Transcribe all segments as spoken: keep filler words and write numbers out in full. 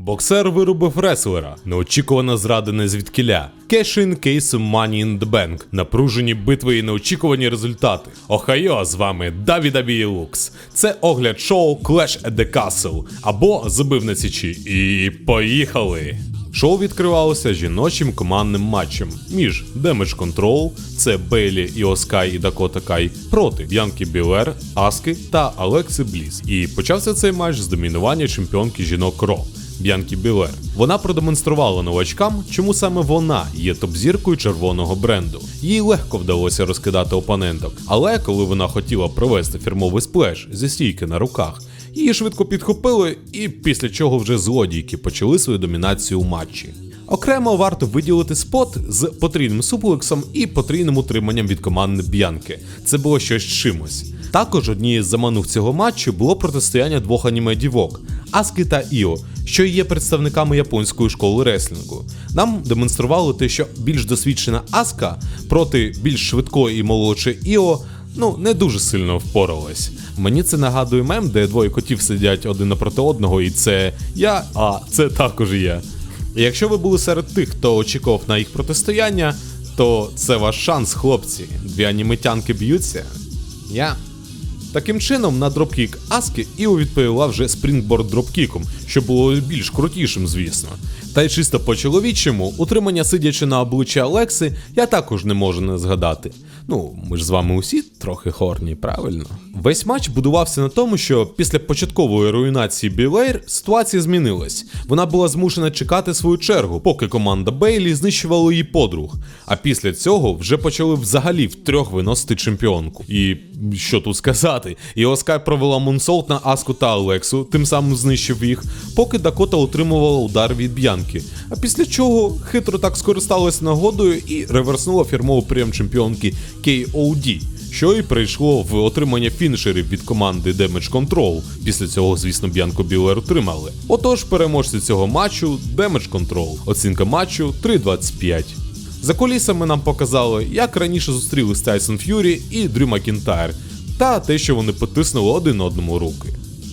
Боксер вирубив реслера, неочікувано зрадене звідкіля. Кеш-ін кейсу Money in the Bank, напружені битви і неочікувані результати. Охайо, з вами дабл ю дабл ю і Lux. Це огляд шоу Clash at the Castle, або Забив на січі. І поїхали! Шоу відкривалося жіночим командним матчем між Damage Control, це Бейлі, Іо Скай і Дакота Кай, проти Б'янкі Білер, Аски та Алекси Бліс. І почався цей матч з домінування чемпіонки жінок Ро Б'янкі Білер. Вона продемонструвала новачкам, чому саме вона є топ-зіркою червоного бренду. Їй легко вдалося розкидати опоненток, але коли вона хотіла провести фірмовий сплеш зі стійки на руках, її швидко підхопили, і після чого вже злодійки почали свою домінацію у матчі. Окремо варто виділити спот з потрійним суплексом і потрійним утриманням від команди Б'янки. Це було щось чимось. Також однією з заманух цього матчу було протистояння двох аніме-дівок – Аски та Іо, що є представниками японської школи реслінгу. Нам демонстрували те, що більш досвідчена Аска проти більш швидкої і молодшої Іо ну, не дуже сильно впоралась. Мені це нагадує мем, де двоє котів сидять один напроти одного, і це я, а це також я. І якщо ви були серед тих, хто очікував на їх протистояння, то це ваш шанс, хлопці. Дві анімитянки б'ються. Я. Таким чином, на дропкік Аски Іо відповіла вже спрінгборд дропкіком, що було більш крутішим, звісно. Та й чисто по-чоловічому, утримання сидячи на обличчі Алекси, я також не можу не згадати. Ну, ми ж з вами усі трохи хорні, правильно? Весь матч будувався на тому, що після початкової руйнації Білейр ситуація змінилась. Вона була змушена чекати свою чергу, поки команда Бейлі знищувала її подруг. А після цього вже почали взагалі втрьох виносити чемпіонку. І що тут сказати? Іо Скай провела мунсолт на Аску та Алексу, тим самим знищив їх, поки Дакота отримувала удар від Б'янки. А після чого хитро так скористалась нагодою і реверснула фірмовий прийом чемпіонки кей о ді, що і прийшло в отримання фінішерів від команди Damage Control. Після цього, звісно, Б'янку Білер отримали. Отож, переможці цього матчу – Damage Control. Оцінка матчу – три двадцять п'ять. За кулісами нам показали, як раніше зустрілись Тайсон Ф'юрі і Дрю Макінтайр, та те, що вони потиснули один одному руки.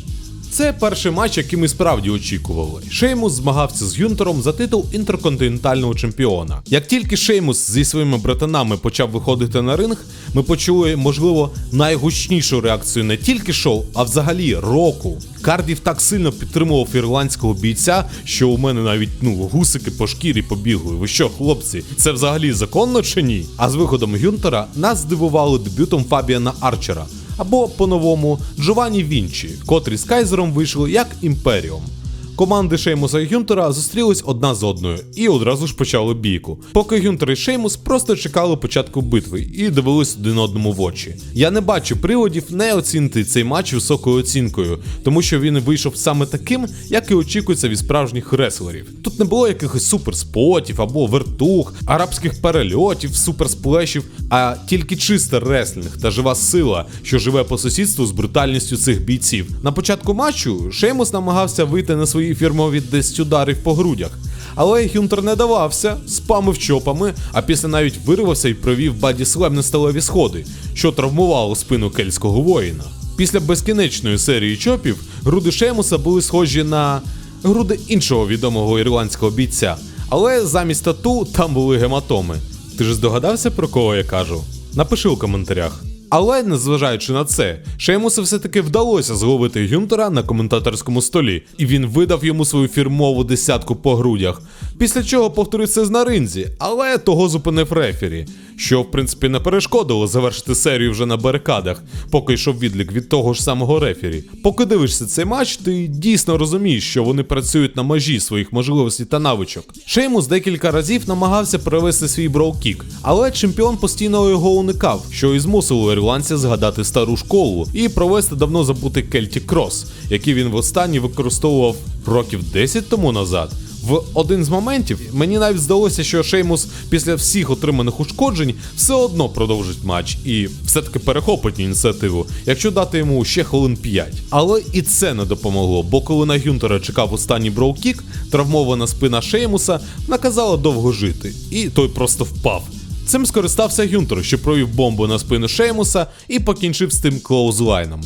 Це перший матч, який ми справді очікували. Шеймус змагався з Гюнтером за титул інтерконтинентального чемпіона. Як тільки Шеймус зі своїми братанами почав виходити на ринг, ми почули, можливо, найгучнішу реакцію не тільки шоу, а взагалі року. Кардів так сильно підтримував ірландського бійця, що у мене навіть, ну, гусики по шкірі побігли. Ви що, хлопці, це взагалі законно чи ні? А з виходом Гюнтера нас здивували дебютом Фабіана Арчера, або, по-новому, Джованні Вінчі, котрі з Кайзером вийшли як Імперіум. Команди Шеймуса і Гюнтера зустрілись одна з одною і одразу ж почали бійку, поки Гюнтер і Шеймус просто чекали початку битви і дивились один одному в очі. Я не бачу приводів не оцінити цей матч високою оцінкою, тому що він вийшов саме таким, як і очікується від справжніх реслерів. Тут не було якихось суперспотів або вертух, арабських перельотів, суперсплешів, а тільки чиста реслінг та жива сила, що живе по сусідству з брутальністю цих бійців. На початку матчу Шеймус намагався вийти на свої фірмові десять ударів по грудях. Але Гюнтер не давався, спамив чопами, а після навіть вирвався і провів баді-слем на сталеві сходи, що травмувало спину кельтського воїна. Після безкінечної серії чопів груди Шеймуса були схожі на груди іншого відомого ірландського бійця, але замість тату там були гематоми. Ти ж здогадався, про кого я кажу? Напиши у коментарях. Але, незважаючи на це, Шеймусу все-таки вдалося зловити Гюнтера на коментаторському столі, і він видав йому свою фірмову десятку по грудях, після чого повторив це на ринзі, але того зупинив рефері, що, в принципі, не перешкодило завершити серію вже на барикадах, поки йшов відлік від того ж самого рефері. Поки дивишся цей матч, ти дійсно розумієш, що вони працюють на межі своїх можливостей та навичок. Шеймус декілька разів намагався провести свій броу-кік, але чемпіон постійно його уникав, що і змусило ірландця згадати стару школу і провести давно забутий Celtic Cross, який він востаннє використовував років десять тому назад. В один з моментів мені навіть здалося, що Шеймус після всіх отриманих ушкоджень все одно продовжить матч і все-таки перехопить ініціативу, якщо дати йому ще хвилин п'ять. Але і це не допомогло, бо коли на Гюнтера чекав останній броу-кік, травмована спина Шеймуса наказала довго жити, і той просто впав. Цим скористався Гюнтер, що провів бомбу на спину Шеймуса і покінчив з тим клоузлайном.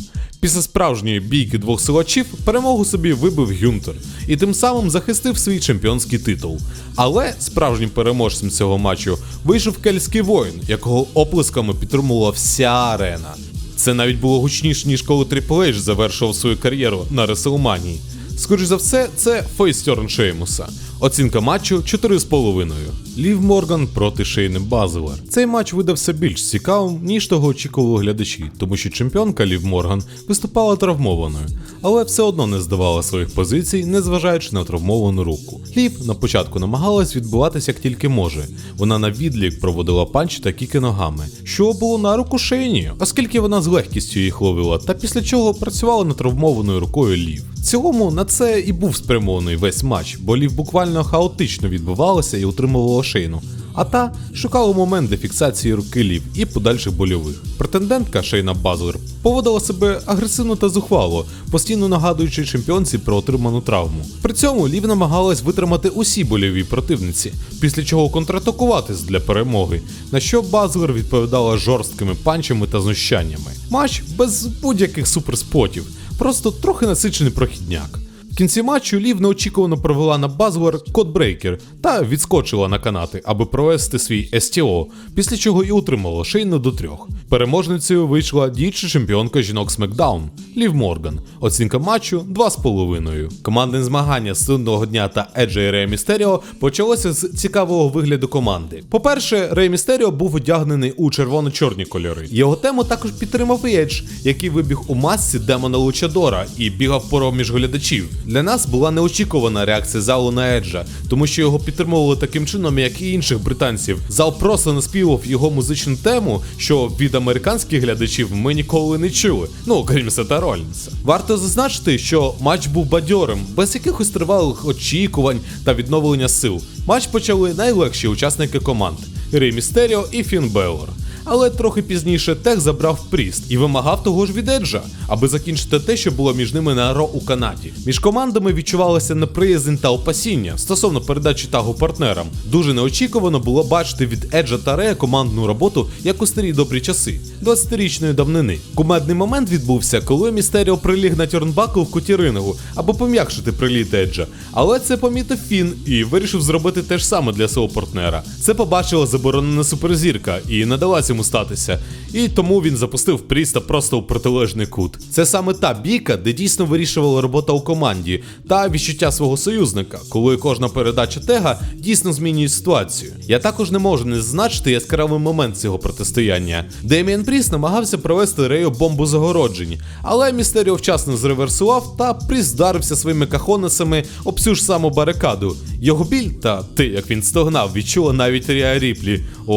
Після справжньої бійки двох силачів перемогу собі вибив Гюнтер і тим самим захистив свій чемпіонський титул. Але справжнім переможцем цього матчу вийшов кельтський воїн, якого оплесками підтримувала вся арена. Це навіть було гучніше, ніж коли Трипл Ейдж завершував свою кар'єру на Реслманії. Скоріш за все, це фейстерн Шеймуса. Оцінка матчу чотири з половиною. Лів Морган проти Шейни Базлер. Цей матч видався більш цікавим, ніж того очікували глядачі, тому що чемпіонка Лів Морган виступала травмованою, але все одно не здавала своїх позицій, незважаючи на травмовану руку. Лів на початку намагалась відбиватися як тільки може. Вона на відлік проводила панчі та кіки ногами, що було на руку Шейні, оскільки вона з легкістю їх ловила, та після чого працювала над травмованою рукою Лів. В цілому на це і був спрямований весь матч, бо Лів буквально хаотично відбивалася і утримувала Шейну, а та шукала момент для фіксації руки Лів і подальших больових. Претендентка Шейна Базлер поводила себе агресивно та зухвало, постійно нагадуючи чемпіонці про отриману травму. При цьому Лів намагалась витримати усі больові противниці, після чого контратакувати для перемоги, на що Базлер відповідала жорсткими панчами та знущаннями. Матч без будь-яких суперспотів, просто трохи насичений прохідняк. В кінці матчу Лів неочікувано провела на Базлер кодбрейкер та відскочила на канати, аби провести свій ес ті о, після чого і утримала Шейну до трьох. Переможницею вийшла діюча чемпіонка жінок Смекдаун Лів Морган. Оцінка матчу два з половиною. Командне змагання Судного дня та Еджа і Рея Містеріо почалося з цікавого вигляду команди. По-перше, Рей Містеріо був одягнений у червоно-чорні кольори. Його тему також підтримав Едж, який вибіг у масці демона Лучадора і бігав пороміж глядачів. Для нас була неочікувана реакція залу на Еджа, тому що його підтримували таким чином, як і інших британців. Зал просто наспівав його музичну тему, що від американських глядачів ми ніколи не чули, ну окрім Сета Ролінса. Варто зазначити, що матч був бадьорим, без якихось тривалих очікувань та відновлення сил. Матч почали найлегші учасники команд – Рей Містеріо і Фін Белор. Але трохи пізніше Тех забрав Пріст і вимагав того ж від Еджа, аби закінчити те, що було між ними на Ро у Канаді. Між командами відчувалася неприязнь та опасіння стосовно передачі тагу партнерам. Дуже неочікувано було бачити від Еджа та Рея командну роботу, як у старі добрі часи, двадцятирічної давнини. Кумедний момент відбувся, коли Містеріо приліг на тьорнбакл в куті рингу, аби пом'якшити приліт Еджа. Але це помітив Фін і вирішив зробити те ж саме для свого партнера. Це побачила заборонена суперзірка і не дала йому статися, і тому він запустив Пріста просто у протилежний кут. Це саме та бійка, де дійсно вирішувала робота у команді та відчуття свого союзника, коли кожна передача Тега дійсно змінює ситуацію. Я також не можу не зазначити яскравий момент цього протистояння. Деміан Пріст намагався провести Рею бомбу загороджень, але Містеріо вчасно зреверсував та Пріст вдарився своїми кахонесами об цю ж саму барикаду. Його біль та те, як він стогнав, відчула навіть Рія Ріплі.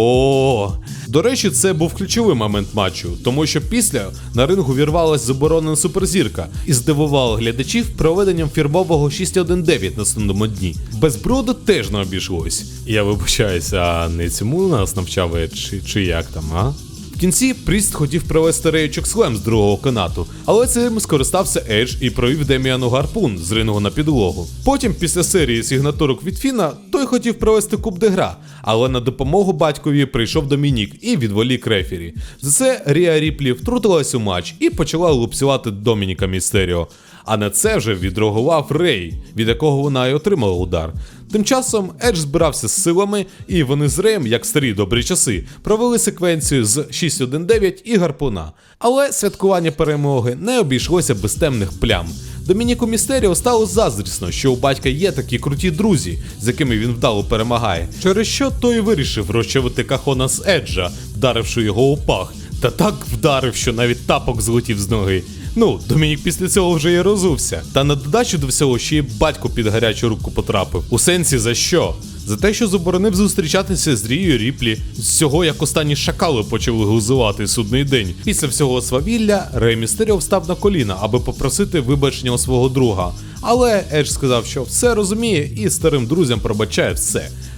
О. До речі, це був ключовий момент матчу, тому що після на рингу вірвалась заборонена суперзірка і здивувала глядачів проведенням фірмового шість один дев'ять на основному дні. Без броду теж не обійшлось. Я вибачаюся, а не цьому нас навчав Едж, чи, чи як там, а? В кінці Пріст хотів провести Рею чокслем з другого канату, але цим скористався Едж і провів Деміану гарпун з рингу на підлогу. Потім, після серії сигнатурок від Фіна, той хотів провести куб де гра, але на допомогу батькові прийшов Домінік і відволік рефері. За це Рія Ріплі втрутилась у матч і почала лупцювати Домініка Містеріо. А на це вже відреагував Рей, від якого вона й отримала удар. Тим часом Едж збирався з силами, і вони з Реєм, як старі добрі часи, провели секвенцію з шість один дев'ять і гарпуна. Але святкування перемоги не обійшлося без темних плям. Домініку Містеріо стало заздрісно, що у батька є такі круті друзі, з якими він вдало перемагає, через що той вирішив розчавити кахона з Еджа, вдаривши його у пах, та так вдарив, що навіть тапок злетів з ноги. Ну, Домінік після цього вже і розувся. Та на додачу до всього ще й батько під гарячу руку потрапив. У сенсі за що? За те, що заборонив зустрічатися з Рією Ріплі, з цього, як останні шакали почали глузувати судний день. Після всього свавілля Рей Містеріо встав на коліна, аби попросити вибачення у свого друга. Але Едж сказав, що все розуміє і старим друзям пробачає все.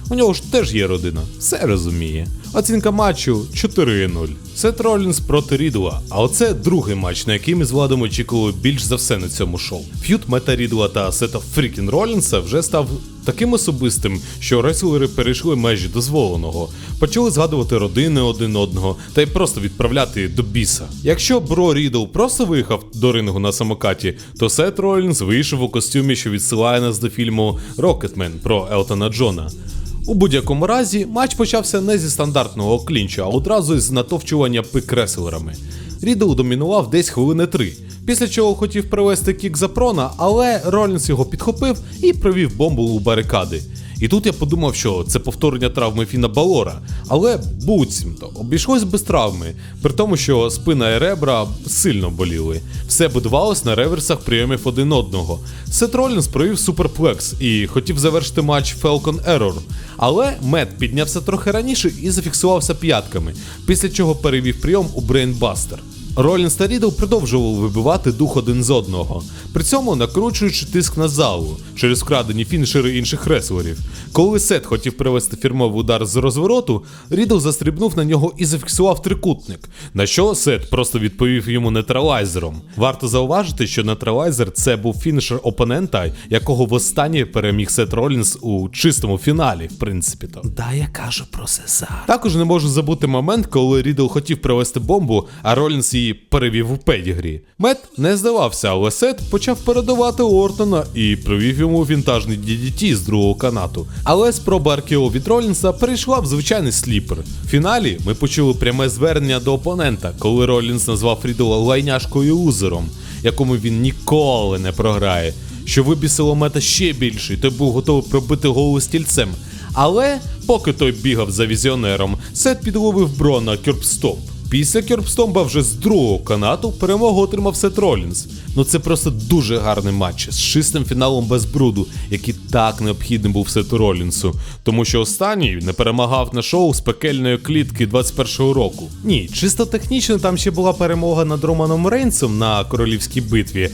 У нього ж теж є родина, все розуміє. Оцінка матчу чотири нуль. Сет Ролінс проти Рідла, а оце другий матч, на який ми з Владом очікували більш за все на цьому шоу. Ф'юд Мета Рідла та Сета Фрікін Ролінса вже став таким особистим, що реслери перейшли межі дозволеного, почали згадувати родини один одного та й просто відправляти до біса. Якщо Бро Рідл просто виїхав до рингу на самокаті, то Сет Ролінс вийшов у костюмі, що відсилає нас до фільму «Рокетмен» про Елтона Джона. У будь-якому разі, матч почався не зі стандартного клінчу, а одразу з натовчування пик реслерами. Рідл домінував десь хвилини три, після чого хотів провести кік за прона, але Ролінс його підхопив і провів бомбу у барикади. І тут я подумав, що це повторення травми Фіна Балора, але буцімто обійшлось без травми, при тому, що спина і ребра сильно боліли. Все будувалось на реверсах прийомів один одного. Сет Ролінс провів суперплекс і хотів завершити матч Falcon Error, але Мет піднявся трохи раніше і зафіксувався п'ятками, після чого перевів прийом у Брейнбастер. Ролінс та Рідл продовжували вибивати дух один з одного, при цьому накручуючи тиск на залу через вкрадені фінішери інших реслерів. Коли Сет хотів привести фірмовий удар з розвороту, Рідл застрибнув на нього і зафіксував трикутник, на що Сет просто відповів йому нейтралайзером. Варто зауважити, що нейтралайзер – це був фінішер опонента, якого востаннє переміг Сет Ролінс у чистому фіналі, в принципі-то. Да, я кажу про Сезар. Також не можу забути момент, коли Рідл хотів привести бомбу, а Ролінс її перевів у педігрі. Мет не здавався, але Сет почав передавати Ортона і провів йому вінтажний ді ді ті з другого канату. Але спроба ар ке о від Ролінса перейшла в звичайний сліпер. В фіналі ми почули пряме звернення до опонента, коли Ролінс назвав Рідла лайняшкою лузером, якому він ніколи не програє, що вибісило Мета ще більше, і той був готовий пробити голову стільцем. Але, поки той бігав за візіонером, Сет підловив Бро на кьорбстоп. Після кьорбстомба вже з другого канату перемогу отримав Сет Ролінс. Ну це просто дуже гарний матч з чистим фіналом без бруду, який так необхідним був Сету Ролінсу, тому що останній не перемагав на шоу з пекельної клітки двадцять першого року. Ні, чисто технічно там ще була перемога над Романом Рейнсом на королівській битві,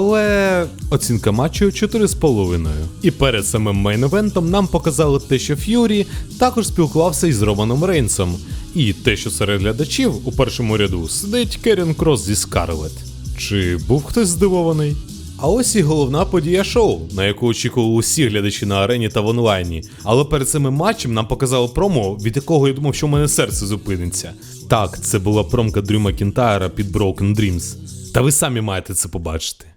але оцінка матчу чотири з половиною. І перед самим мейн-івентом нам показали те, що Ф'юрі також спілкувався із Романом Рейнсом, і те, що серед глядачів у першому ряду сидить Керрін Крос зі Скарлет. Чи був хтось здивований? А ось і головна подія шоу, на яку очікували усі глядачі на арені та в онлайні. Але перед цим матчем нам показали промо, від якого я думав, що в мене серце зупиниться. Так, це була промка Дрю Макінтайра під Broken Dreams. Та ви самі маєте це побачити.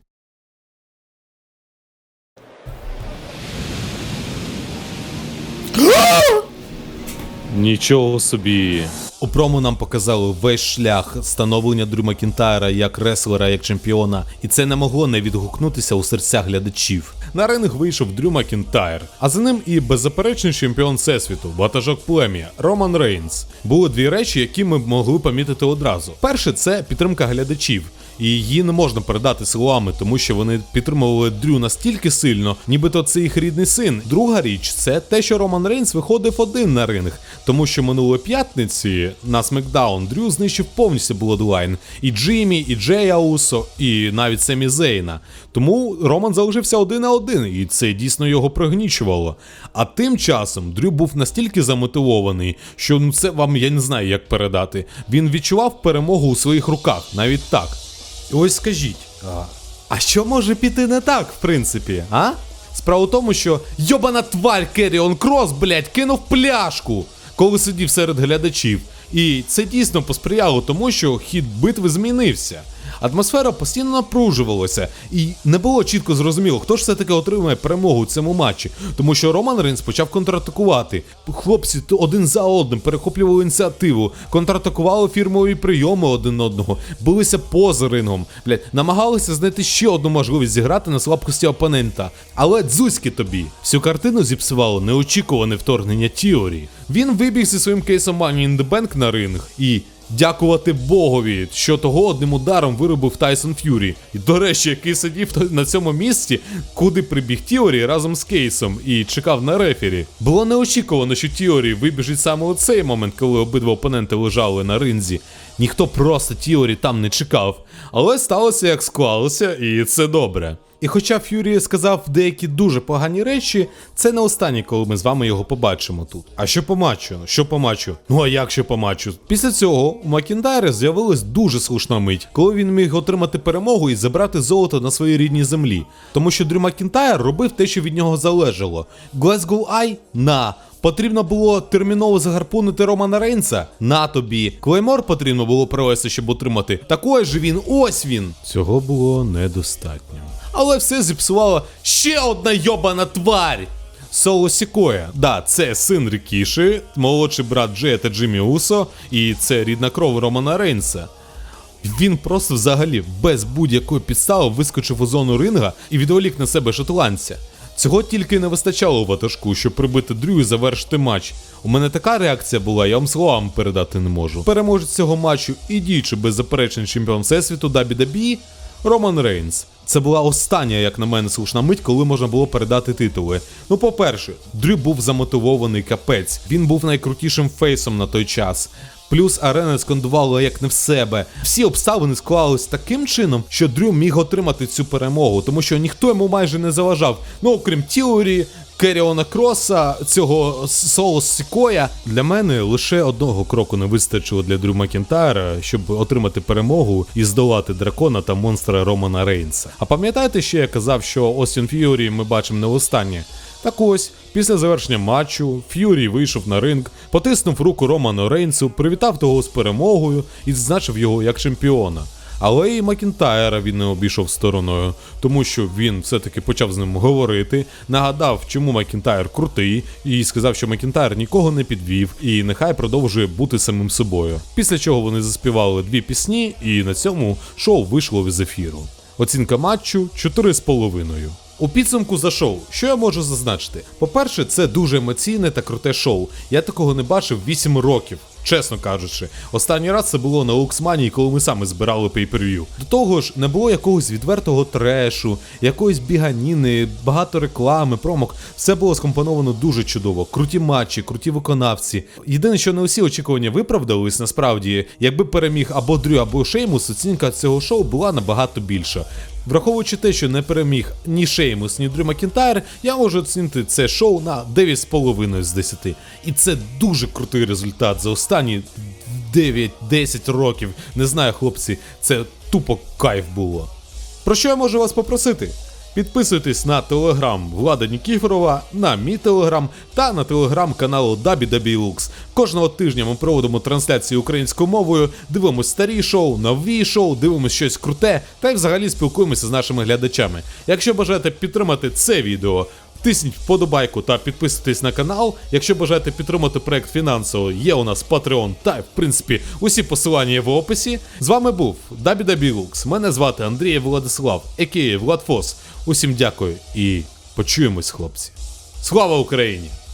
Нічого собі. У промо нам показали весь шлях становлення Дрю Макінтайра як реслера, як чемпіона, і це не могло не відгукнутися у серцях глядачів. На ринг вийшов Дрю Макінтайр, а за ним і беззаперечний чемпіон Всесвіту, ватажок плем'я, Роман Рейнс. Були дві речі, які ми могли помітити одразу. Перше – це підтримка глядачів. І її не можна передати словами, тому що вони підтримували Дрю настільки сильно, нібито це їх рідний син. Друга річ – це те, що Роман Рейнс виходив один на ринг, тому що минулої п'ятниці на SmackDown Дрю знищив повністю Bloodline. І Джиммі, і Джея Усо, і навіть Семі Зейна. Тому Роман залишився один на один, і це дійсно його пригнічувало. А тим часом Дрю був настільки замотивований, що ну це вам я не знаю як передати. Він відчував перемогу у своїх руках, навіть так. І ось скажіть, а, а що може піти не так, в принципі, а? Справа в тому, що йобана тварь Керріон Крос, блядь, кинув пляшку, коли сидів серед глядачів. І це дійсно посприяло тому, що хід битви змінився. Атмосфера постійно напружувалася, і не було чітко зрозуміло, хто ж все-таки отримає перемогу у цьому матчі, тому що Роман Рейнс почав контратакувати. Хлопці один за одним перехоплювали ініціативу, контратакували фірмові прийоми один одного, билися поза рингом, блядь, намагалися знайти ще одну можливість зіграти на слабкості опонента. Але дзузьки тобі, всю картину зіпсувало неочікуване вторгнення Тіорі. Він вибіг зі своїм кейсом Money in the Bank на ринг і... дякувати Богові, що того одним ударом виробив Тайсон Ф'юрі. І, до речі, який сидів на цьому місці, куди прибіг Тіорі разом з Кейсом і чекав на рефері. Було неочікувано, що Тіорі вибіжить саме у цей момент, коли обидва опоненти лежали на ринзі. Ніхто просто Тіорі там не чекав. Але сталося як склалося, і це добре. І хоча Ф'юрі сказав деякі дуже погані речі, це не останнє, коли ми з вами його побачимо тут. А що по матчу? Що по матчу? Ну а як що по матчу? Після цього у Макінтайра з'явилась дуже слушна мить, коли він міг отримати перемогу і забрати золото на своїй рідній землі. Тому що Дрю Макінтайр робив те, що від нього залежало. Glasgow Eye? На. Потрібно було терміново загарпунити Романа Рейнса? На тобі. Клеймор потрібно було провести, щоб отримати. Такий же він, ось він. Цього було недостатньо. Але все зіпсувала ще одна йобана тварь. Соло Сікоя. Да, це син Рікіші, молодший брат Джея та Джиммі Усо, і це рідна кров Романа Рейнса. Він просто взагалі без будь-якої підстави вискочив у зону ринга і відволік на себе шотландця. Цього тільки не вистачало у ватажку, щоб прибити Дрю і завершити матч. У мене така реакція була, я вам словами передати не можу. Переможець цього матчу і діючий без заперечень чемпіон всесвіту дабл ю дабл ю і Роман Рейнс. Це була остання, як на мене, слушна мить, коли можна було передати титули. Ну, по-перше, Дрю був замотивований капець. Він був найкрутішим фейсом на той час. Плюс арена скандувала як не в себе. Всі обставини склались таким чином, що Дрю міг отримати цю перемогу, тому що ніхто йому майже не заважав. Ну, окрім Тіорі, Керіона Кроса, цього Соло Сікоя. Для мене лише одного кроку не вистачило для Дрю Макінтайра, щоб отримати перемогу і здолати дракона та монстра Романа Рейнса. А пам'ятаєте, що я казав, що Остін Ф'юрі ми бачимо не востаннє? Так ось, після завершення матчу, Ф'юрі вийшов на ринг, потиснув руку Роману Рейнсу, привітав того з перемогою і відзначив його як чемпіона. Але і Макінтайра він не обійшов стороною, тому що він все-таки почав з ним говорити, нагадав, чому Макінтайр крутий, і сказав, що Макінтайр нікого не підвів, і нехай продовжує бути самим собою. Після чого вони заспівали дві пісні, і на цьому шоу вийшло з ефіру. Оцінка матчу чотири з половиною. У підсумку за шоу, що я можу зазначити? По-перше, це дуже емоційне та круте шоу. Я такого не бачив вісім років, чесно кажучи. Останній раз це було на Luxmania, коли ми саме збирали pay-per-view. До того ж, не було якогось відвертого трешу, якоїсь біганіни, багато реклами, промок. Все було скомпоновано дуже чудово. Круті матчі, круті виконавці. Єдине, що не усі очікування виправдались, насправді, якби переміг або Дрю, або Шеймус, оцінка цього шоу була набагато більша. Враховуючи те, що не переміг ні Шеймус, ні Дрю Макінтайр, я можу оцінити це шоу на дев'ять з половиною з десяти. І це дуже крутий результат за останні дев'ять-десять років. Не знаю, хлопці, це тупо кайф було. Про що я можу вас попросити? Підписуйтесь на телеграм Влада Нікіфорова, на мій телеграм та на телеграм каналу дабл ю дабл ю і Lux. Кожного тижня ми проводимо трансляції українською мовою, дивимося старі шоу, нові шоу, дивимося щось круте та й взагалі спілкуємося з нашими глядачами. Якщо бажаєте підтримати це відео, тисніть вподобайку та підписуйтесь на канал. Якщо бажаєте підтримати проект фінансово, є у нас Patreon та, в принципі, усі посилання є в описі. З вами був дабл ю дабл ю і Lux. Мене звати Андрій Владислав, а ка а. Владфос. Усім дякую і почуємось, хлопці. Слава Україні!